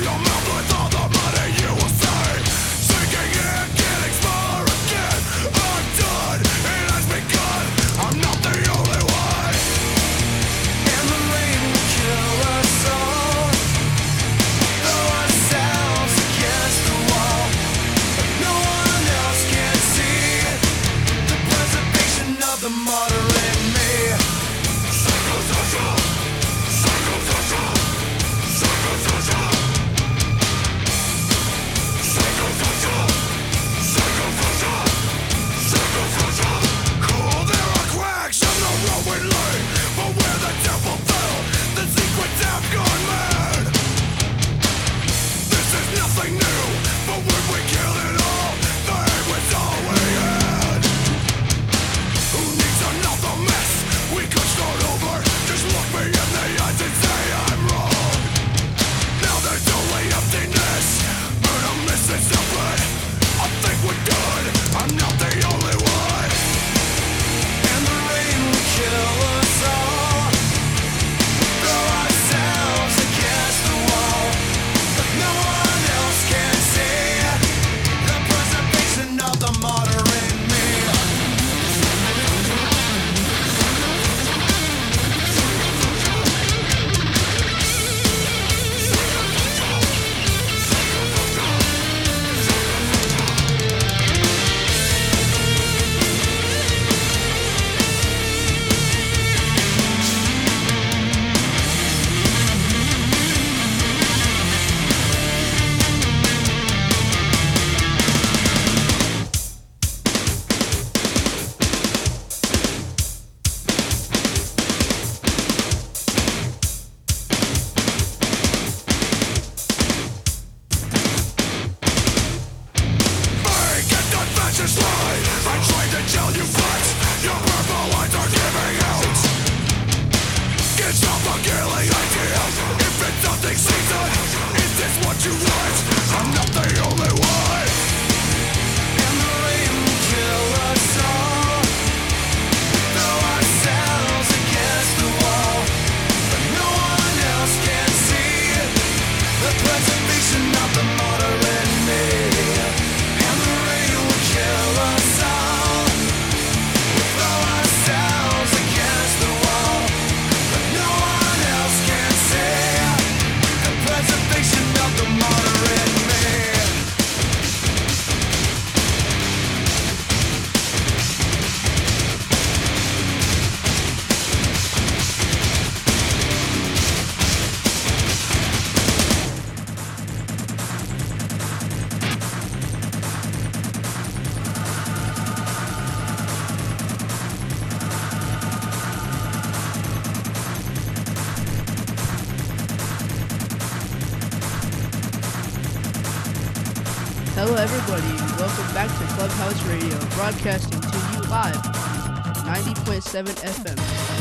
Hello everybody, welcome back to Clubhouse Radio, broadcasting to you live on 90.7 FM,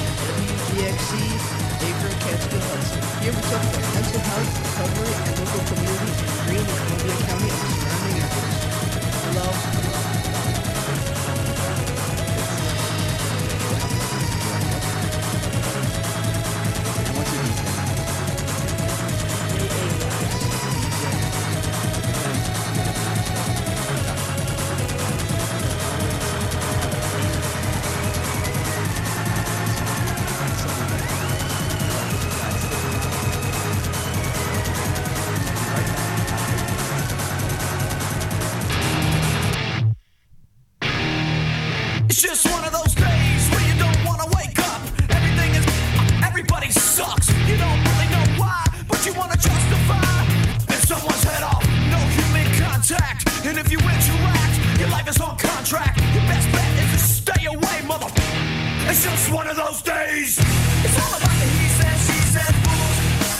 WGXC, Akron, Catskill, Hudson. Here we talk about mental health, recovery, and local community in Greene and Columbia County and surrounding areas. Hello. It's just one of those days where you don't want to wake up. Everybody sucks. You don't really know why, but you want to justify. It's someone's head off, no human contact. And if you interact, your life is on contract. Your best bet is to stay away, motherfucker. It's just one of those days. It's all about the he said, she said rules.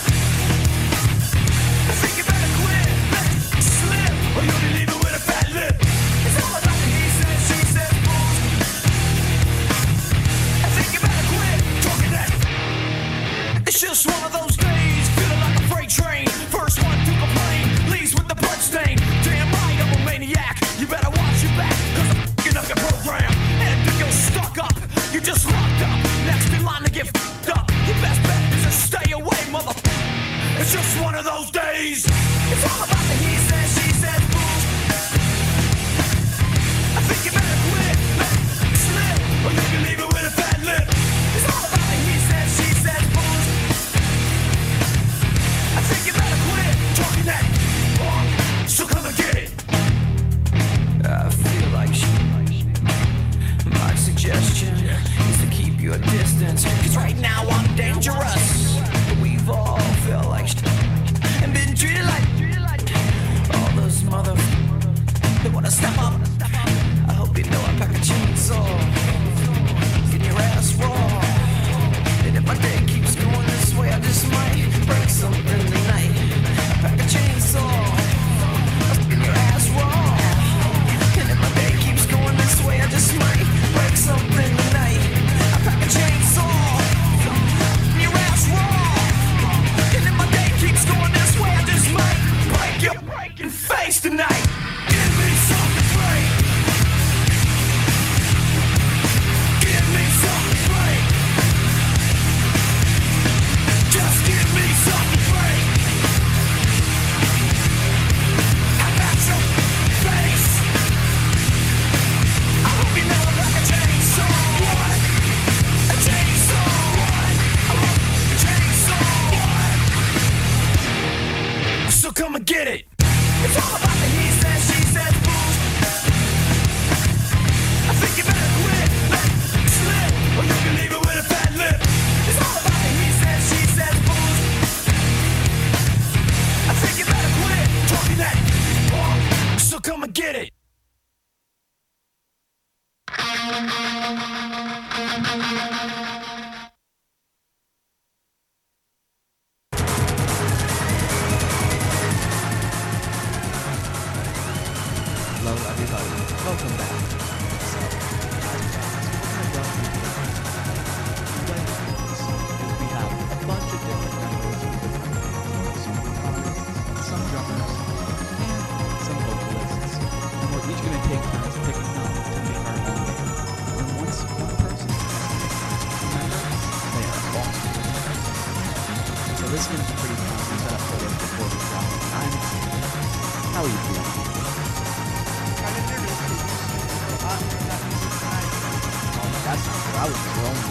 I think you better quit, let it slip, or you'll be leaving with a fat lip. It's all about the he said, she said rules. I think you better quit talking that. It's just one of those days, feeling like a freight train. First one to complain, leaves with the blood stain. Damn right, I'm a maniac. You better watch your back, cause I'm f***ing up your program. And if you're stuck up, you're just locked up. Next in line to get f***ed up. Your best bet is to stay away, motherfucker. It's just one of those days. It's all about the he says, she says, fools. I think you better quit, let it slip, or you can leave it with a fat lip. It's all about the he says, she says, fools. I think you better quit talking that long, so come and get it. I feel like my suggestion is to keep your distance, 'cause right now I'm dangerous. We've all felt like and been treated like all those they wanna step up. I hope you know I pack a chainsaw, get your ass raw. And if my day keeps going this way, I just might break something tonight. I pack a chainsaw, get your ass raw. And if my day keeps going this way, I just might break something tonight. I pack a chainsaw, get your ass raw. And if my day keeps going this way, I just might break your breaking face tonight. Give me something great. Give me something great. Just give me something great. I got your face. I hope you never like a chainsaw. What? A chainsaw. What? I want a chainsaw. What? So come and get it. It's all about the he says, she says, fools. I think you better quit, let it slip, or you can leave it with a fat lip. It's all about the he says, she says, fools. I think you better quit talking that long, so come and get it. Hello everybody, welcome back. So, we have a bunch of different members, some guitarists, some drummers, and some vocalists. And we're each going to take turns picking up to make our own. And once one person remember, they are all. So this is going to be pretty fun. We set up photos before we drop the time. How are you feeling? Kind of nervous because not using time. Oh, that's not true. I was groaning.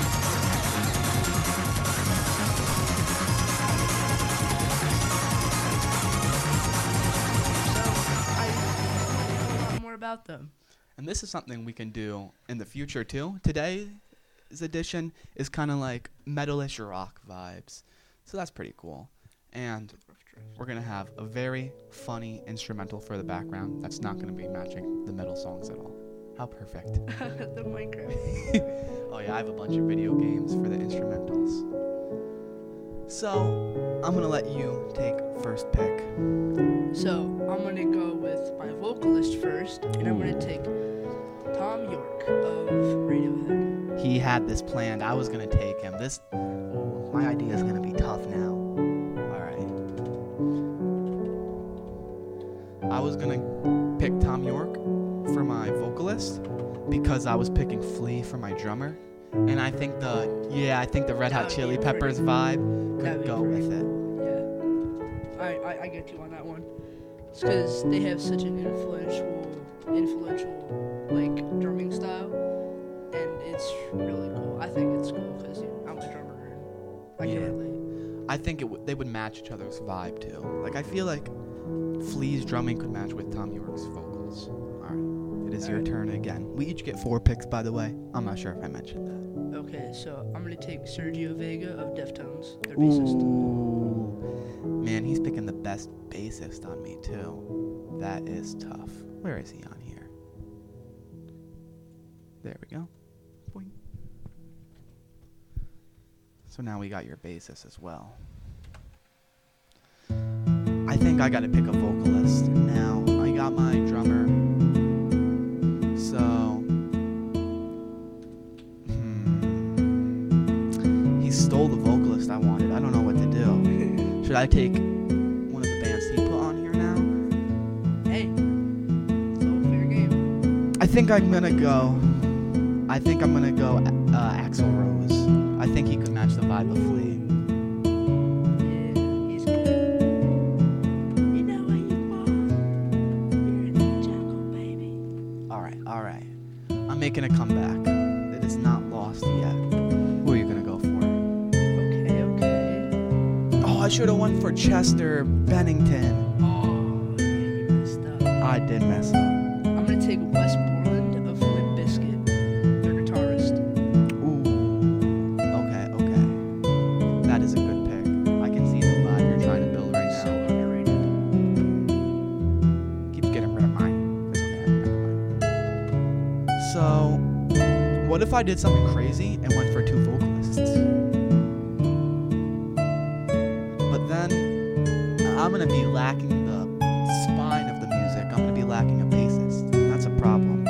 So I know more about them. And this is something we can do in the future too. Today's edition is kind of like metalish rock vibes. So that's pretty cool. And we're going to have a very funny instrumental for the background that's not going to be matching the metal songs at all. How perfect. The Minecraft. Oh yeah, I have a bunch of video games for the instrumentals. So, I'm going to let you take first pick. So I'm gonna go with my vocalist first, and I'm gonna take Tom York of Radiohead. He had this planned. I was going to take him. My idea is going to be tough now. I was going to pick Tom York for my vocalist because I was picking Flea for my drummer. And I think the Red Hot Chili Peppers vibe could go with it. Yeah. I get you on that one. It's because they have such an influential like drumming style, and it's really cool. I think it's cool because I'm a drummer and I can relate. I think they would match each other's vibe too. Like I feel like Flea's drumming could match with Tom York's vocals. Alright, it is your turn again. We each get 4 picks, by the way. I'm not sure if I mentioned that. Okay, so I'm gonna take Sergio Vega of Deftones, their bassist. Ooh, man, he's picking the best bassist on me too. That is tough. Where is he on here? There we go. Boing. So now we got your bassist as well. I think I gotta pick a vocalist. Now, I got my drummer. So, he stole the vocalist I wanted. I don't know what to do. Should I take one of the bands he put on here now? Hey, it's all fair game. I think I'm gonna go Axl Rose. I think he could match the vibe of Flea. Yeah, he's cool. All right. I'm making a comeback. It is not lost yet. Who are you going to go for? Okay. Oh, I should have went for Chester Bennington. Oh, yeah, you messed up. I did mess up. I'm gonna take Wes Borland of Limp Bizkit, their guitarist. Ooh. Okay. That is a good pick. I can see the vibe you're trying to build right So now. underrated. Keeps getting rid of mine. It's okay. Never mind. So, what if I did something crazy and went for 2 vocalists? But then I'm gonna be lacking the spine of the music. I'm gonna be lacking a bassist. That's a problem.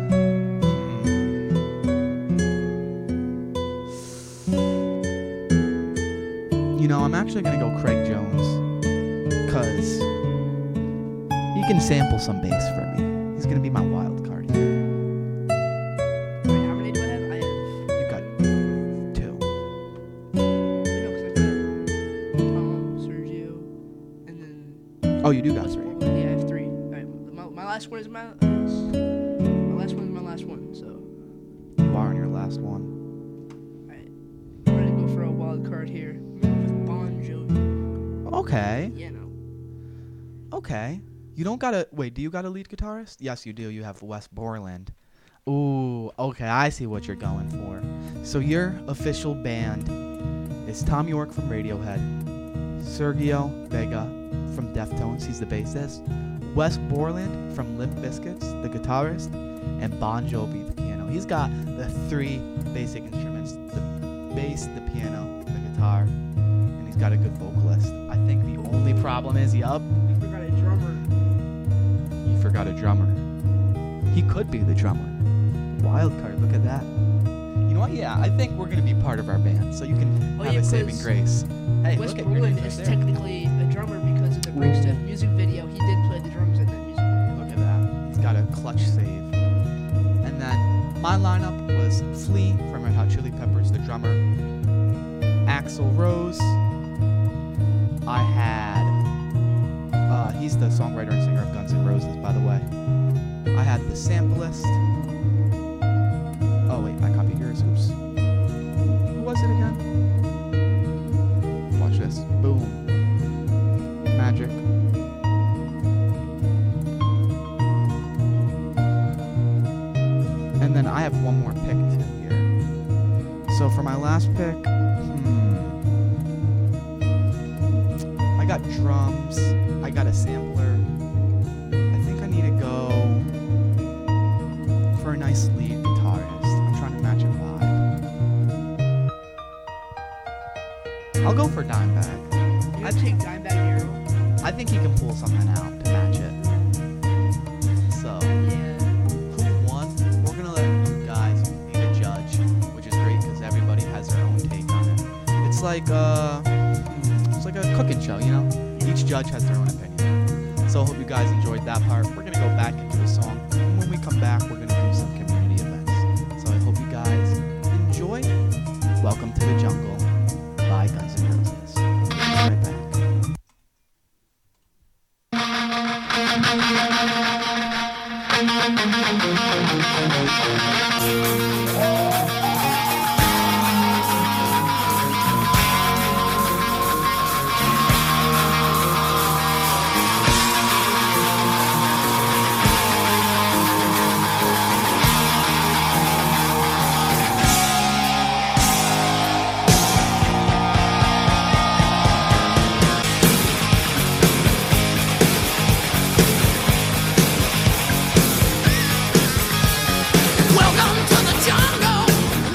You know, I'm actually gonna go Craig Jones, cause he can sample some bass for me. He's gonna be my wild card here. Wait, how many do I have? I have. You got 2. I know, 'cause I've got Tom, Sergio, and then. Oh, you do got Wes 3. Borland. Yeah, I have 3. Alright, my last one is my last one is my last one. So, You are on your last one. alright, I'm gonna go for a wild card here. I'm going with Bon Jovi. Okay. Yeah, no. Okay. You don't gotta wait. Do you got a lead guitarist? Yes, you do. You have Wes Borland. Ooh. Okay, I see what you're going for. So your official band is Tom York from Radiohead, Sergio Vega from Deftones. He's the bassist. Wes Borland from Limp Bizkit, the guitarist, and Bon Jovi, the piano. He's got the 3 basic instruments: the bass, the piano, the guitar, and he's got a good vocalist. I think the only problem is, I forgot a drummer. you forgot a drummer. He could be the drummer. Wild card, look at that. You know what? Yeah, I think we're gonna be part of our band, so you can Oh, have yeah, a saving 'cause grace. Hey, Wes look at your Borland name is right there. technically a drummer because of the Break Stuff music video. He did play the drums in that music video. Look at that. He's got a clutch save. And then my lineup was Flea from Red Hot Chili Peppers, the drummer. Axl Rose. I had. He's the songwriter and singer of Guns N' Roses, by the way. I had the samplist. Oh wait, I copied yours. Oops. Who was it again? Watch this. Boom. Magic. And then I have one more pick too here. So for my last pick, I got drums. I got a sampler. I think I need to go for a nice lead guitarist. I'm trying to match a vibe. I'll go for Dimebag. You gotta take Dimebag Darrell. I think he can pull something out to match it. So, Yeah. who won? We're gonna let you guys be the judge, which is great because everybody has their own take on it. It's like a cooking show, you know? Each judge has their own opinion. So I hope you guys enjoyed that part. We're gonna go back into the song, and when we come back, we're gonna do some community events. So I hope you guys enjoy. Welcome to the Jungle by Guns N' Roses. We'll be right back. Welcome to the jungle.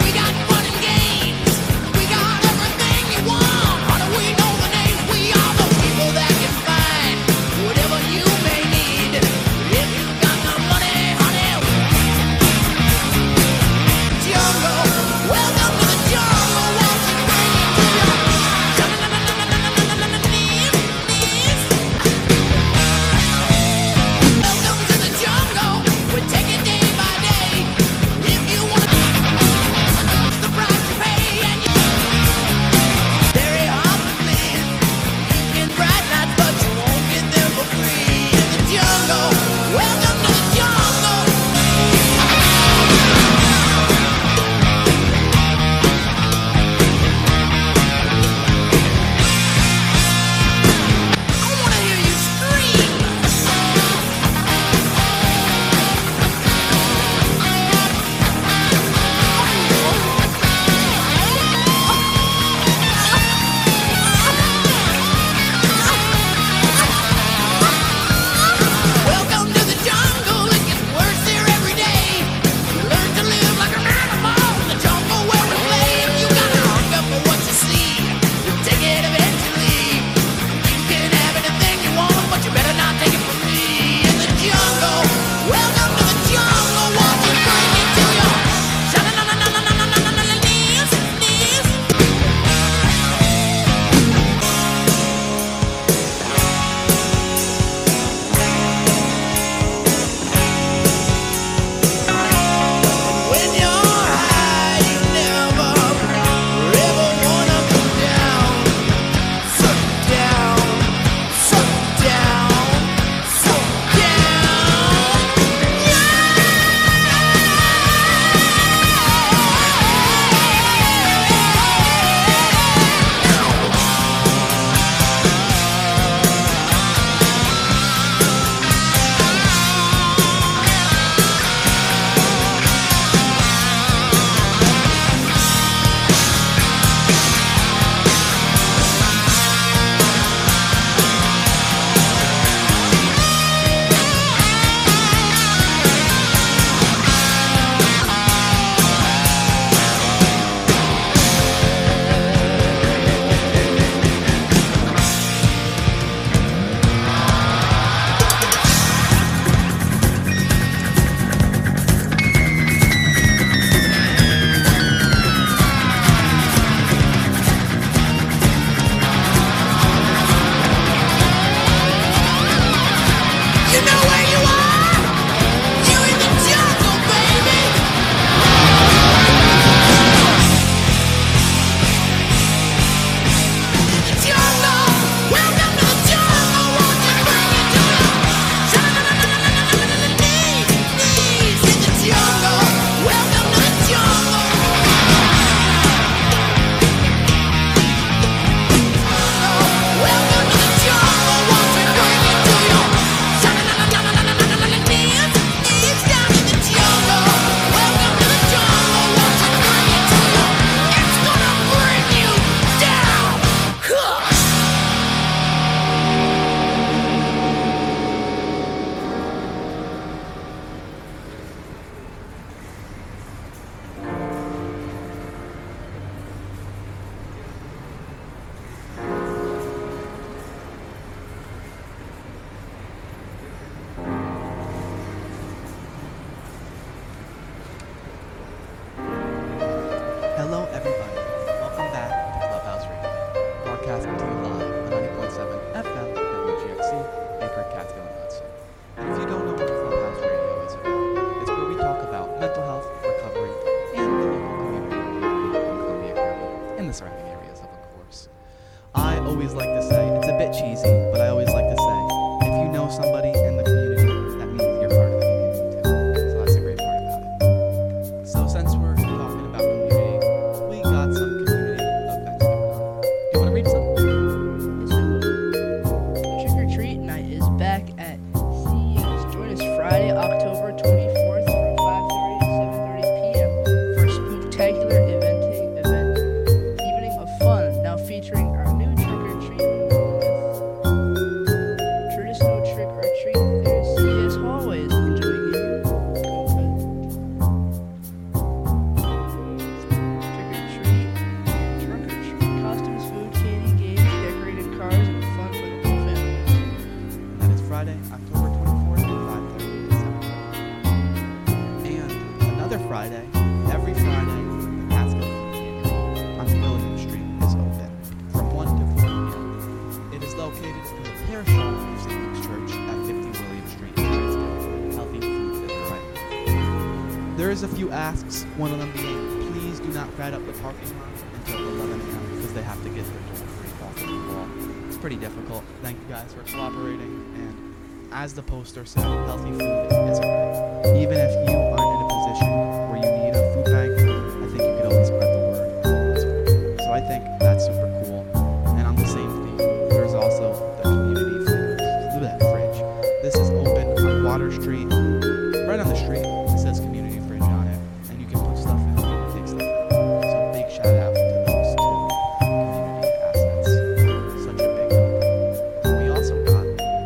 Friday, every Friday, the Catskill Food Pantry on William Street is open from 1 to 4 p.m. It is located in the parish hall of St. Luke's Church at 50 William Street in Catskill. Healthy food is right. There is a few asks, one of them being, please do not crowd up the parking lot until 11 a.m. because they have to get their toll-free coffee and wall. It's pretty difficult. Thank you guys for cooperating, and as the poster said, healthy food is right. Even if you aren't in a position where you need a food bank, I think you could always spread the word. So I think that's super cool. And on the same theme, there's also the community fridge. This is open on Water Street, right on the street. It says community fridge on it, and you can put stuff in and take stuff out. So big shout out to those two community assets. Such a big help. We also got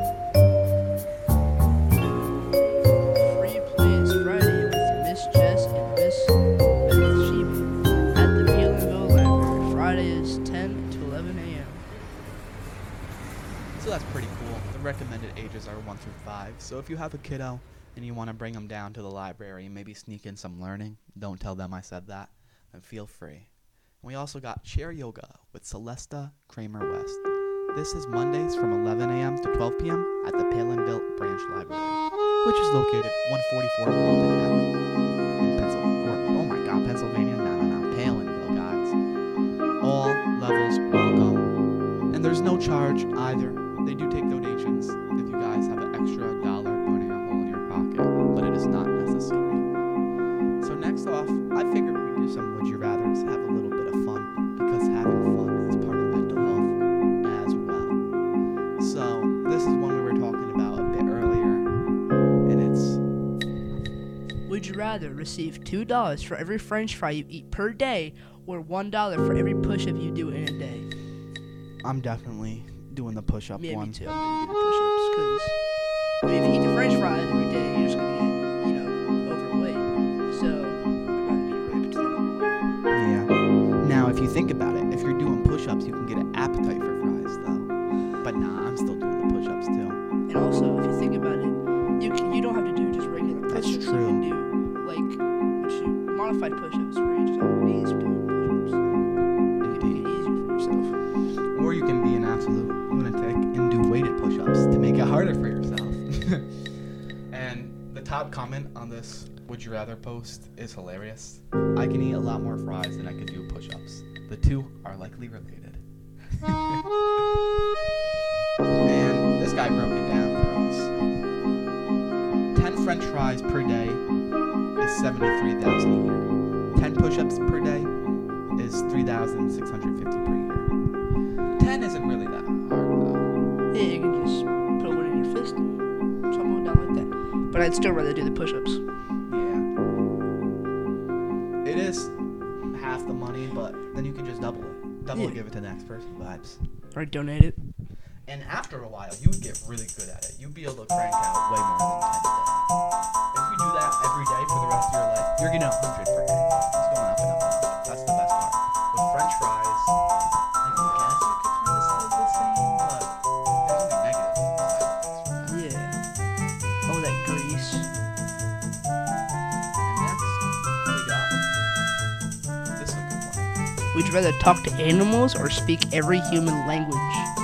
Free plays Friday with Miss Jess and Miss Bathsheba at the Peelinville Library. Friday is 10 to 11 a.m. So that's pretty cool. The recommended ages are 1 through 5. So if you have a kiddo and you want to bring them down to the library and maybe sneak in some learning, don't tell them I said that, then feel free. And we also got Chair Yoga with Celesta Kramer West. This is Mondays from 11 a.m. to 12 p.m. at the Palinville Branch Library, which is located 144 Walden Avenue in Pennsylvania. No, Palinville, guys. All levels welcome. And there's no charge either. They do take donations if you guys have an extra dollar burning a hole in your pocket, but it is not necessary. So next off, I figured we'd do some Would You Rathers, have a little bit of fun, because having fun is part of mental health as well. So this is one we were talking about a bit earlier, and it's Would you rather receive $2 for every French fry you eat per day, or $1 for every push-up you do in a day? I'm definitely doing the push-up Yeah, one. me too. I'm gonna do the push-ups because if you eat the French fries every day, you're just gonna get, overweight. So I'd rather be ripped than overweight. Yeah. Now, if you think about it, if you're doing push-ups, you can get an appetite for fries, though. But nah, I'm still doing the push-ups too. And also, if you think about it, you don't have to do just regular That's push-ups. true. You can do modified push-ups where you just have your knees doing push-ups. You can make it easier for yourself. Or you can be an absolute lunatic and do weighted push-ups to make it harder for yourself. And the top comment on this Would You Rather post is hilarious. I can eat a lot more fries than I can do push-ups. The two are likely related. And this guy broke it down for us. 10 French fries per day is 73,000 a year. 10 push-ups per day is 3,650 per year. 10 isn't really that hard, though. Yeah, you can just put one in your fist and something down like that. But I'd still rather do the push-ups. Yeah. It is half the money, but then you can just double it. Double Yeah. and give it to the next person vibes. Or donate it. And after a while, you would get really good at it. You'd be able to crank out way more than 10 a day. If you do that every day for the rest of your life, you're getting 100 per day. It's going up and up and up. That's the best part. With French fries, I guess you could kind of say the same, but there's only negative side effects from that. Yeah. Oh, that grease. And next, we got this is a good one. Would you rather talk to animals or speak every human language?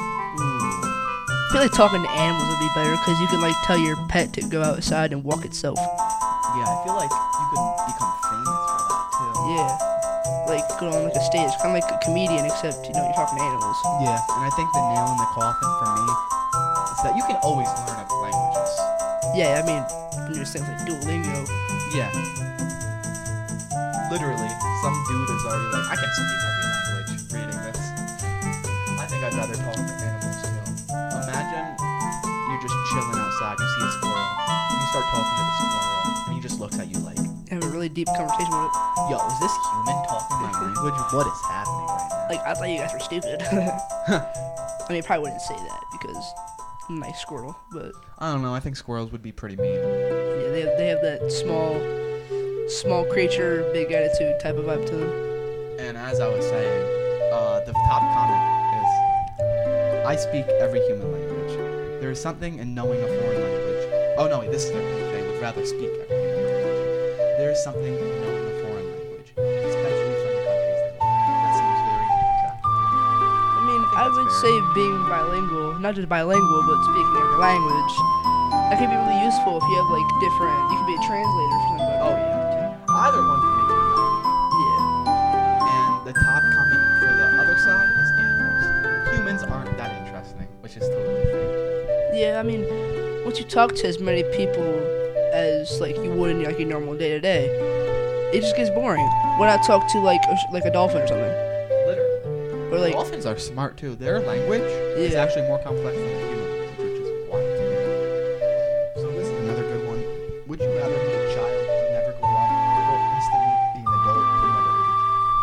I feel like talking to animals would be better because you can tell your pet to go outside and walk itself. Yeah, I feel like you could become famous for that too. Yeah. Go on a stage, kind of like a comedian, except you're talking to animals. Yeah, and I think the nail in the coffin for me is that you can always learn other languages. Yeah, I mean, there's things like Duolingo. Yeah. Literally, some dude is already like, I can speak every language reading this. I think I'd rather talk to animals too. Imagine you're just chilling outside, you see a squirrel, and you start talking to the squirrel, and he just looks at you like, Have a really deep conversation with it. yo, is this human talking my language? What is happening right now? I thought you guys were stupid. I mean, I probably wouldn't say that because I'm a nice squirrel, but I don't know, I think squirrels would be pretty mean. yeah, they have that small creature, big attitude type of vibe to them. And as I was saying, the top comment is, I speak every human language. There is something in knowing a foreign language. Oh no, wait, this is their thing. They would rather speak every human language. There is something in knowing say being bilingual, not just bilingual, but speaking every language, that can be really useful if you have like different. You can be a translator for somebody. Oh yeah. Either one can make you laugh. Yeah. And the top comment for the other side is animals. Humans aren't that interesting, which is totally fair. Yeah, I mean, once you talk to as many people as like you would in like your normal day to day, it just gets boring. When I talk to like a dolphin or something, Literally. or like Dolphins are smart too. Their language is Yeah. actually more complex than a human, which is wild to me. So this is another good one. Would you rather be a child who never grew up, or instantly be an adult who never aged?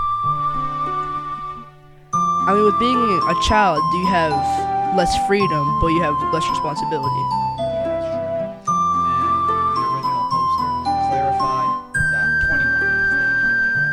I mean, with being a child, you have less freedom, but you have less responsibility. That's true. And the original poster clarified that 21 is the age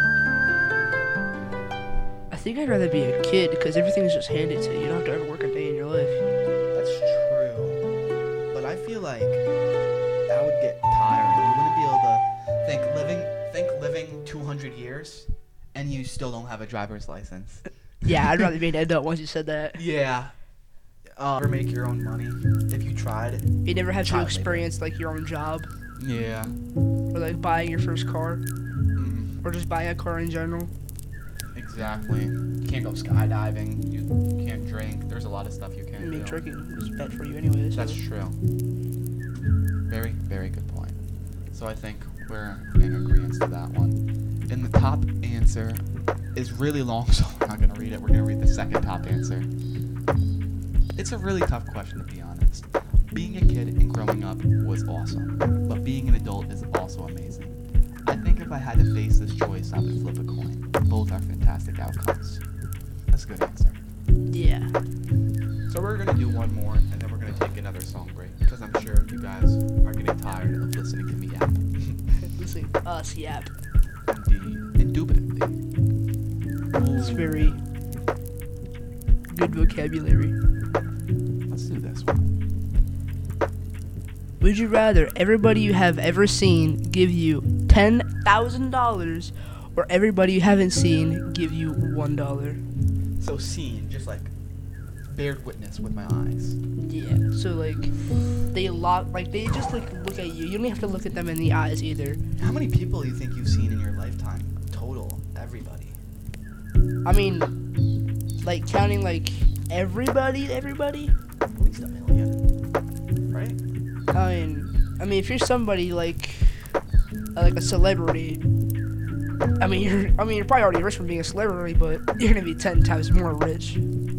of dating. I think I'd rather be a kid because everything's just handed to you. You don't have to ever work a day in your life. That's true. But I feel like that would get tiring. You wouldn't be able to think living 200 years and you still don't have a driver's license. Yeah, I'd rather be an adult once you said that. Yeah. Never make your own money if you tried. You never have to Child labor. experience like your own job Yeah. or like buying your first car Mm, or just buying a car in general. exactly. You can't go skydiving. You can't drink. There's a lot of stuff you I can't mean, do. drinking is bad for you anyways. That's true. Very, very good point. So I think we're in agreement to that one. And the top answer is really long, so we're not going to read it. We're going to read the second top answer. It's a really tough question, to be honest. Being a kid and growing up was awesome, but being an adult is also amazing. I think if I had to face this choice, I would flip a coin. Both are fantastic outcomes. That's a good answer. Yeah. So we're gonna do one more, and then we're gonna take another song break because I'm sure you guys are getting tired of listening to me yap. Listen, us, yap. Indeed, indubitably. It's very good vocabulary. Let's do this one. Would you rather everybody you have ever seen give you $10,000 or everybody you haven't seen give you $1? So seen, just like bared witness with my eyes. Yeah. So like they just like look at you. You don't have to look at them in the eyes either. How many people do you think you've seen in your lifetime? Total, everybody. I mean, like counting like everybody. At least a million, right? I mean, if you're somebody like a celebrity, I mean, you're probably already rich from being a celebrity, but you're gonna be 10 times more rich.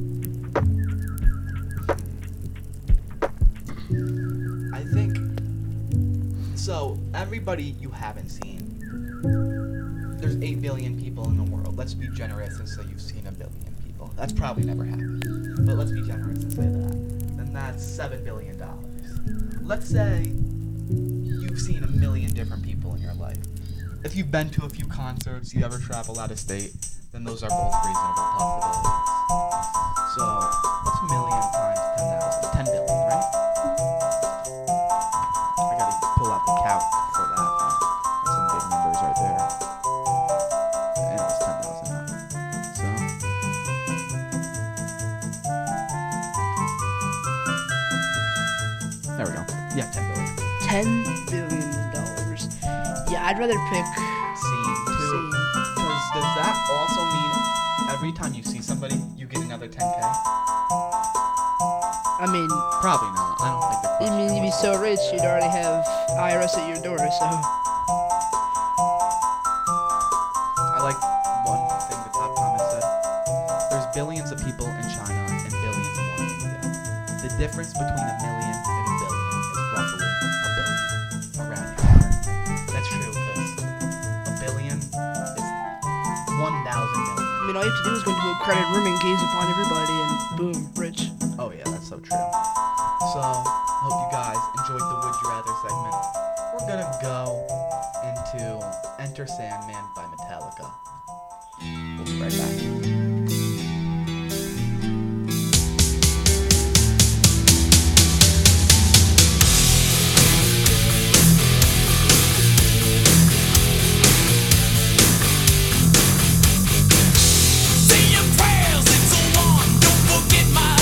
I think so. Everybody you haven't seen. There's 8 billion people in the world. Let's be generous and say you've seen a billion people. That's probably never happened. But let's be generous and say that. Then that's $7 billion. Let's say you've seen a million different people in your life. If you've been to a few concerts, you ever travel out of state, then those are both reasonable possibilities. So, what's a million times 10,000? 10 billion, right? I gotta pull out the calc for that. That's some big numbers right there. And it's 10,000. So. There we go. Yeah, 10 billion. $10 billion. Yeah, I'd rather pick Scene too. scene. Because does that also mean every time you see somebody, you get another 10K? I mean, Probably not. I don't think the question you'd be was so rich, you'd already have IRS at your door. So I like one thing the top comment said. There's billions of people in China and billions more in India. The difference between a million and a billion is roughly a billion around here. That's true, because a billion is 1,000 million. I mean, all you have to do is go into a crowded room and gaze upon everybody, and boom, rich. Oh yeah, that's so true. So, I hope you guys enjoyed the Would You Rather segment. We're gonna go into Enter Sandman by Metallica. We'll be right back. Say your prayers, it's so long. Don't forget my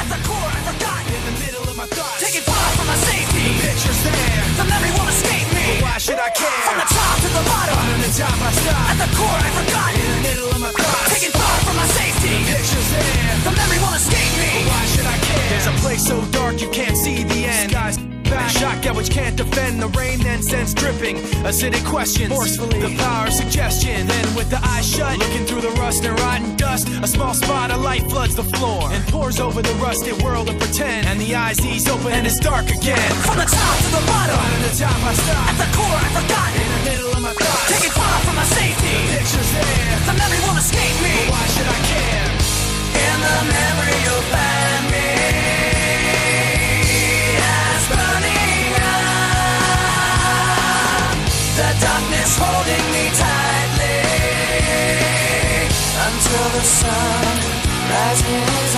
At the core, I forgot. In the middle of my thoughts. Taking far from my safety. The picture's there. The memory won't escape me. But why should I care? From the top to the bottom. Bottom to top, I stop. At the core, I forgot. In the middle of my thoughts. Taking far from my safety. The picture's there. The memory won't escape me. But why should I care? There's a place so dark you can't see the end. Skies back, shotgun which can't defend. The rain then sends dripping acidic questions forcefully. The power of suggestion. Then with the eyes shut, looking through the rust and rotten dust, a small spot of light floods the floor and pours over the rusted world of pretend. And the eyes ease open and it's dark again. From the top to the bottom. Bottom to top I stop. At the core I forgot. In the middle of my thoughts. Taking far from my safety. The picture's there. The memory won't escape me. But why should I care? In the memory you'll find me. The darkness holding me tightly until the sun rises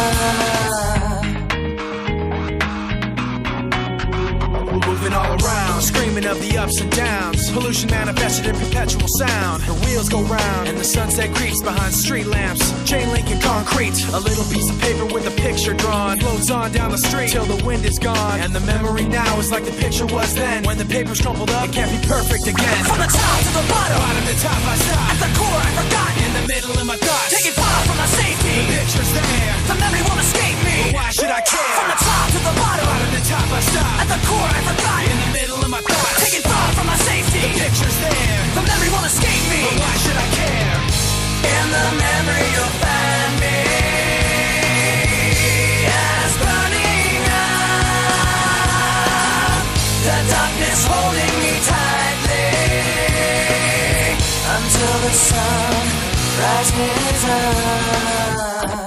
up. Moving all around, screaming of the ups and downs. Pollution manifested in perpetual sound. The wheels go round and the sunset creeps behind street lamps. Chain link and concrete. A little piece of paper with a picture drawn floats on down the street till the wind is gone. And the memory now is like the picture was then. When the paper's crumpled up, it can't be perfect again. From the top to the bottom. Bottom to top I stop. At the core I forgot. In the middle of my thoughts. Taking far from my safety. The picture's there. The memory won't escape me. But why should I care? From the top to the bottom. Bottom to top I stop. At the core I forgot. In the middle of my thoughts. Taking far from my safety. The picture's there. The memory won't escape me. But why should I care? In the memory you'll find me as burning up. The darkness holding me tightly until the sun rises up.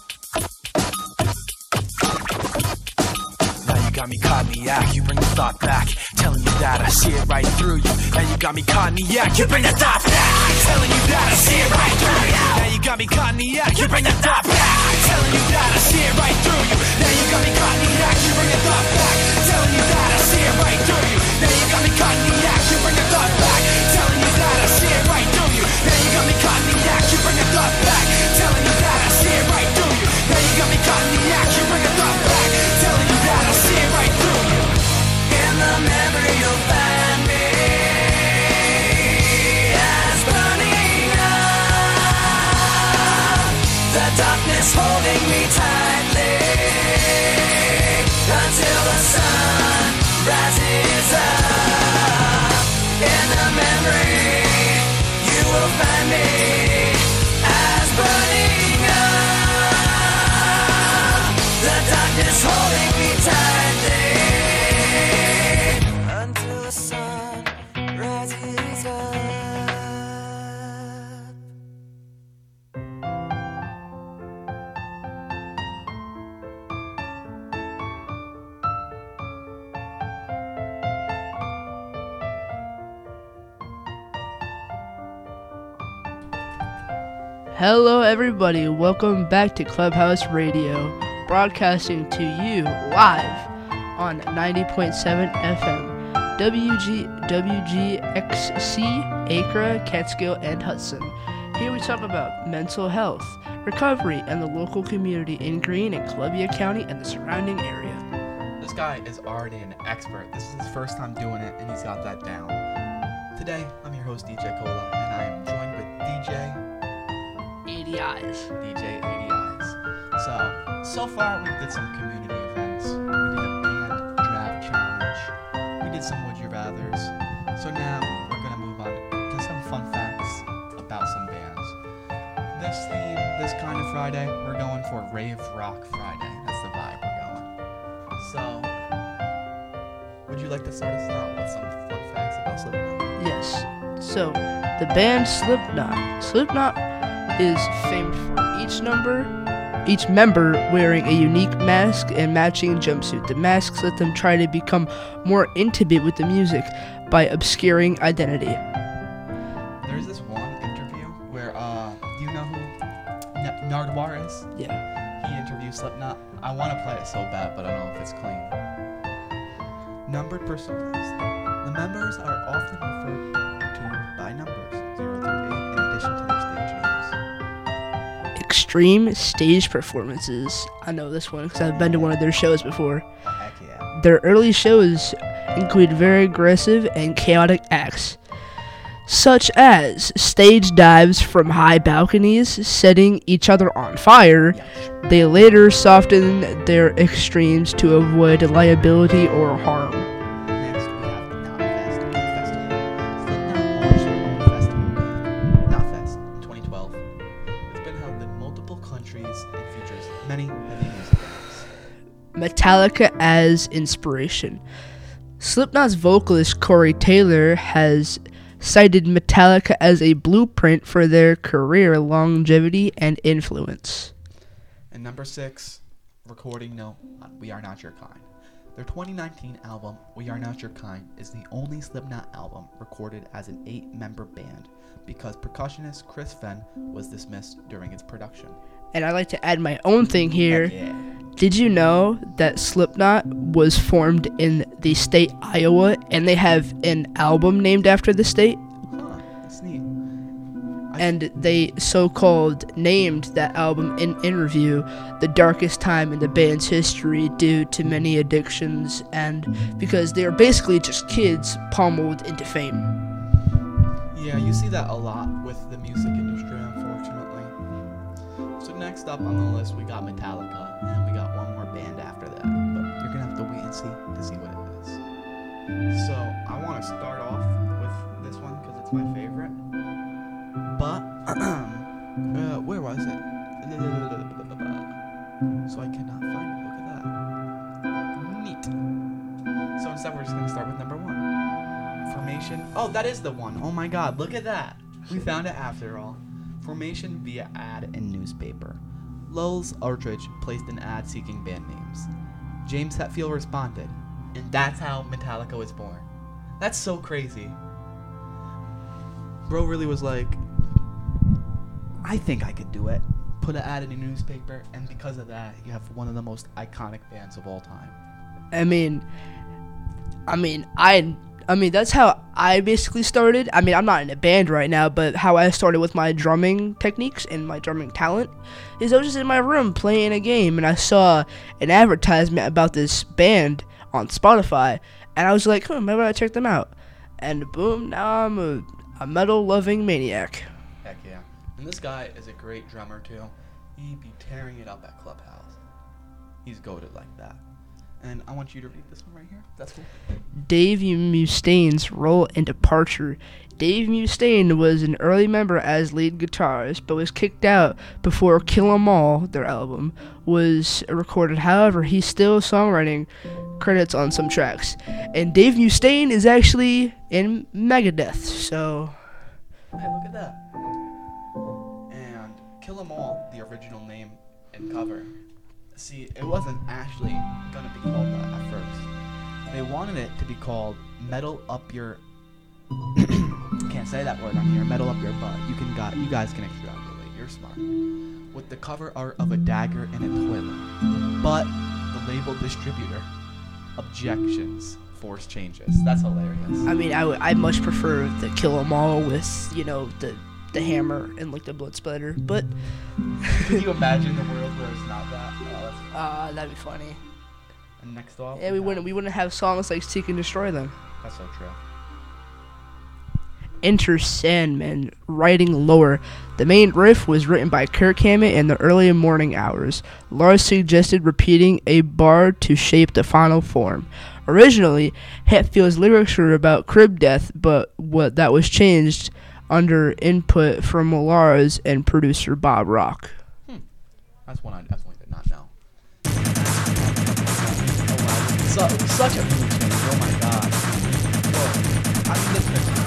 Now you got me caught in the act, you bring the thought back, telling you that I see it right through you. Now you got me caught in the act, you bring the thought back, telling you that I see it right through you. Now you got me caught in the act, you bring the thought back, telling you that I see it right through you. Now you got me caught in the act, you bring the thought back, telling you that I see it right through you. Now you got me caught in the act, you bring the thought back, telling you that I see it right through you. Now you got me caught in the act, you bring the thought back, telling you that I see it right through you. Now you got me caught in the act, you bring the thought back, telling you that I see it right through you. In the memory you'll find me as burning up. The darkness holding me tightly until the sun rises up. In the memory you will find me as burning up. The darkness holding me tightly until the sun rises up. Hello, everybody. Welcome back to Clubhouse Radio, broadcasting to you live on 90.7 FM, WGXC, Acre, Catskill, and Hudson. Here we talk about mental health, recovery, and the local community in Greene and Columbia County and the surrounding area. This guy is already an expert. This is his first time doing it, and he's got that down. Today, I'm your host, DJ Cola, and I am joined with DJ 80 Eyes. 80 Eyes. So far we did some community events. We did a band draft challenge. We did some Would You Rathers. So now we're gonna move on to some fun facts about some bands. This theme, this kind of Friday, we're going for Rave Rock Friday. That's the vibe we're going. So, would you like to start us out with some fun facts about Slipknot? Yes. So, the band Slipknot. Slipknot is famed for each member wearing a unique mask and matching jumpsuit. The masks let them try to become more intimate with the music by obscuring identity. There's this one interview where, do you know who Nardwuar is? Yeah. He interviews Slipknot. I want to play it so bad, but I don't know if it's clean. Numbered personas. The members are often referred to by numbers, 0 through 8, in addition to their stage names. Extreme Stage Performances. I know this one because I've been to one of their shows before. Heck yeah. Their early shows include very aggressive and chaotic acts, such as stage dives from high balconies, setting each other on fire. They later softened their extremes to avoid liability or harm. Next, we have Knotfest Festival. Slipknot launched their own festival band, Knotfest, in 2012. It's been held in multiple countries and features many heavy music acts. Metallica as inspiration. Slipknot's vocalist Corey Taylor has cited Metallica as a blueprint for their career longevity and influence. And number 6, recording note on We Are Not Your Kind. Their 2019 album, We Are Not Your Kind, is the only Slipknot album recorded as an 8-member band because percussionist Chris Fenn was dismissed during its production. And I'd like to add my own thing here. Heck yeah. Did you know that Slipknot was formed in the state Iowa and they have an album named after the state? Huh, that's neat. And they so-called named that album in interview the darkest time in the band's history due to many addictions and because they are basically just kids pummeled into fame. Yeah, you see that a lot with the music industry, unfortunately. So next up on the list, we got Metallica, and we got one more band after that. But you're gonna have to wait and see to see what it is. So I want to start off with this one because it's my favorite. But where was it? So I cannot find it. Look at that. Neat. So instead, we're just gonna start with number 1. Formation. Oh, that is the one. Oh my God, look at that. We found it after all. Formation via ad in newspaper. Lowell's Aldridge placed an ad seeking band names. James Hetfield responded, and that's how Metallica was born. That's so crazy. Bro really was like, I think I could do it. Put an ad in a newspaper, and because of that, you have one of the most iconic bands of all time. I mean, that's how I basically started. I mean, I'm not in a band right now, but how I started with my drumming techniques and my drumming talent is I was just in my room playing a game, and I saw an advertisement about this band on Spotify, and I was like, maybe I'll check them out. And boom, now I'm a metal-loving maniac. Heck yeah. And this guy is a great drummer, too. He'd be tearing it up at Clubhouse. He's goated like that. And I want you to read this one right here. That's cool. Dave Mustaine's role and departure. Dave Mustaine was an early member as lead guitarist, but was kicked out before Kill 'Em All, their album, was recorded. However, he's still songwriting credits on some tracks. And Dave Mustaine is actually in Megadeth, so... Hey, look at that. And Kill 'Em All, the original name and cover. See, it wasn't actually gonna be called that at first. They wanted it to be called Metal Up Your... Can't say that word on here. Metal Up Your Butt. You guys can extrapolate. You're smart. With the cover art of a dagger in a toilet. But the label distributor objections forced changes. That's hilarious. I mean, I much prefer the Kill 'Em All with, the hammer and, the blood splatter, but... Can you imagine the world where it's not that? Oh, that's that'd be funny. And next off... Yeah, we wouldn't have songs like Seek and Destroy Them. That's so true. Enter Sandman, writing lower. The main riff was written by Kirk Hammett in the early morning hours. Lars suggested repeating a bar to shape the final form. Originally, Hetfield's lyrics were about crib death, but that was changed under input from Lars and producer Bob Rock. That's one I definitely did not know. Oh wow, such a mood change. Oh my god. Whoa. I mean, this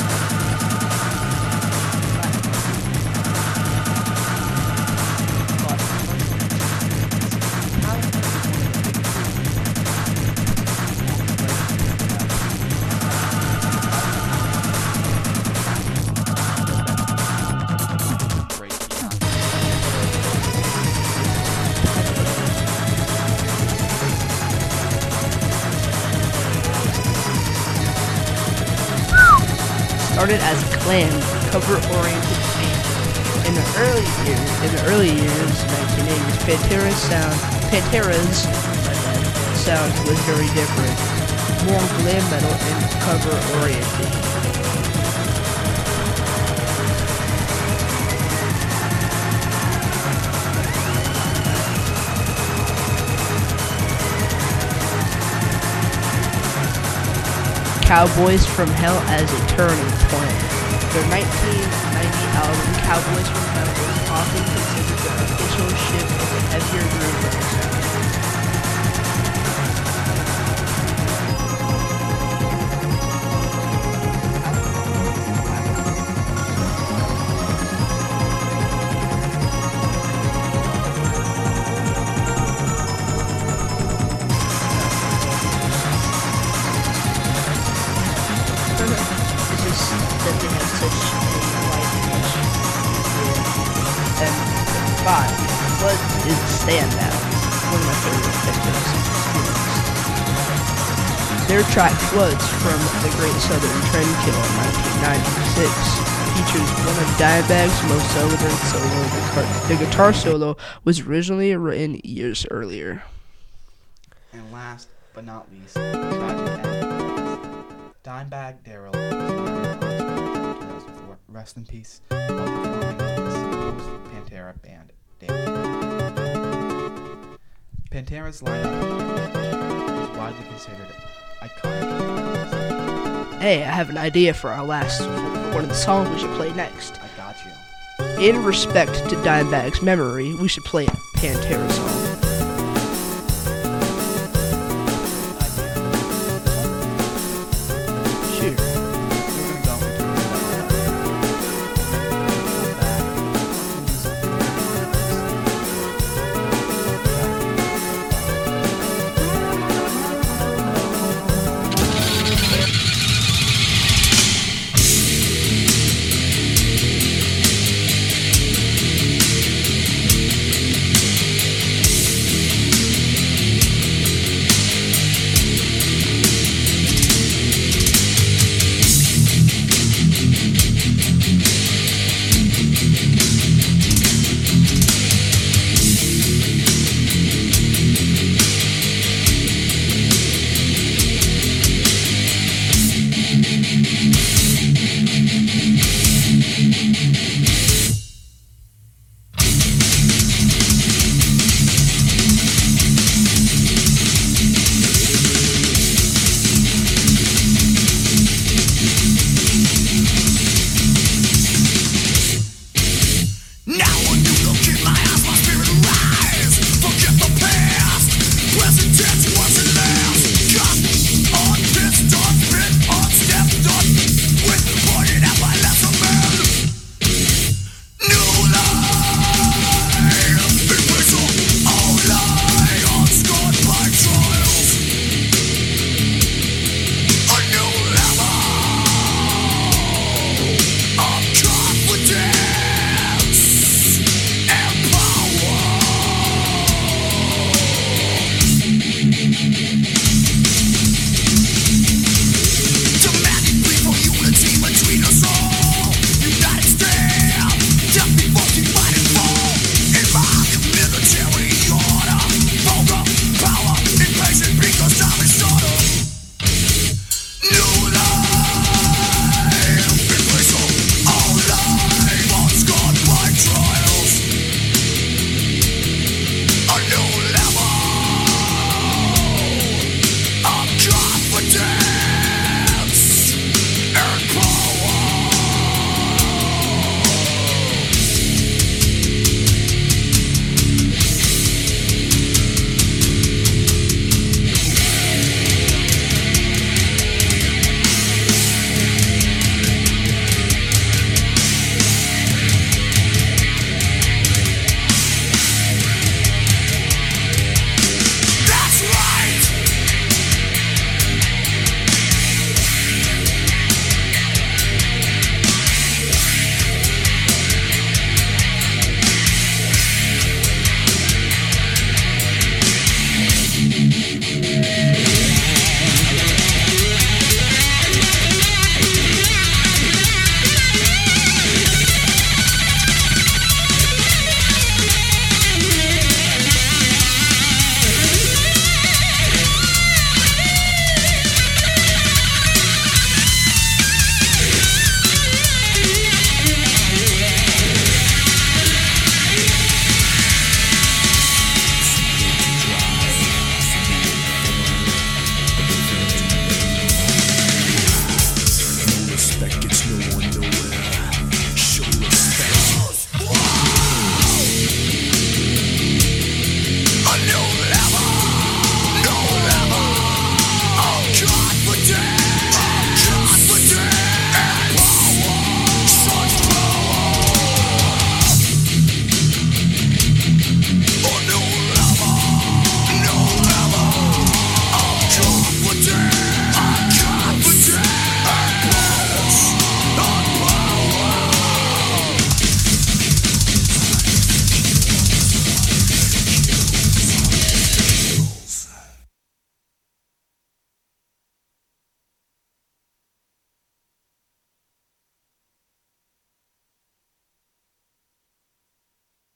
Started as a clan, cover-oriented band, In the early years, 1980s, Pantera's sound was very different, more glam metal and cover oriented. Cowboys from Hell as a turning point. Their 1990 album, Cowboys from Hell, was often considered the official shift of the heavier groove metal sound. What is Standout? One of my favorite pictures. Their track Floods from the Great Southern Trendkill in 1996 features one of Dimebag's most celebrated solos. The guitar solo was originally written years earlier. And last but not least, tragic end. Dimebag Darrell was murdered on October 2004. Rest in peace. While performing with his post-Pantera band. Pantera's lineup is widely considered iconic. Hey, I have an idea for our last one of the songs we should play next. I got you. In respect to Dimebag's memory, we should play a Pantera song.